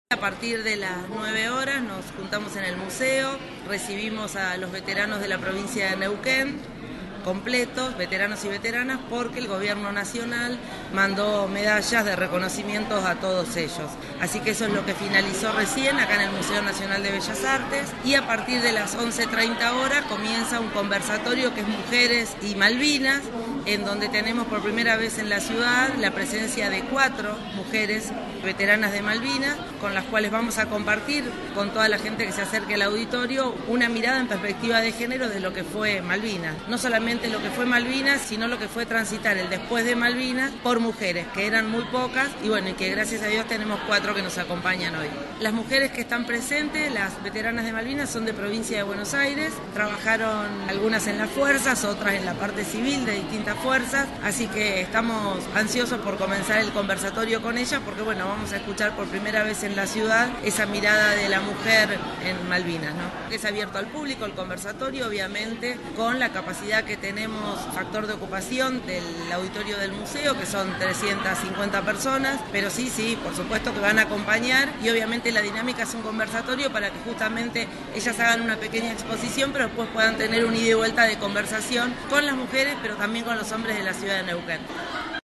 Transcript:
A partir de las 9 horas nos juntamos en el museo, recibimos a los veteranos de la provincia de Neuquén, completos, veteranos y veteranas, porque el gobierno nacional mandó medallas de reconocimientos a todos ellos. Así que eso es lo que finalizó recién acá en el Museo Nacional de Bellas Artes, y a partir de las 11:30 horas comienza un conversatorio que es Mujeres y Malvinas, en donde tenemos por primera vez en la ciudad la presencia de 4 mujeres veteranas de Malvinas, con las cuales vamos a compartir con toda la gente que se acerque al auditorio una mirada en perspectiva de género de lo que fue Malvinas. No solamente lo que fue Malvinas, sino lo que fue transitar el después de Malvinas por mujeres, que eran muy pocas, y bueno, y que gracias a Dios tenemos 4 que nos acompañan hoy. Las mujeres que están presentes, las veteranas de Malvinas, son de provincia de Buenos Aires, trabajaron algunas en las fuerzas, otras en la parte civil de distintas fuerzas, así que estamos ansiosos por comenzar el conversatorio con ellas, porque bueno, vamos a escuchar por primera vez en la ciudad esa mirada de la mujer en Malvinas, ¿no? Es abierto al público el conversatorio, obviamente, con la capacidad que tenemos, factor de ocupación del auditorio del museo, que son 350 personas, pero sí, por supuesto que van a acompañar, y obviamente la dinámica es un conversatorio para que justamente ellas hagan una pequeña exposición, pero después puedan tener un ida y vuelta de conversación con las mujeres, pero también con los hombres de la ciudad de Neuquén.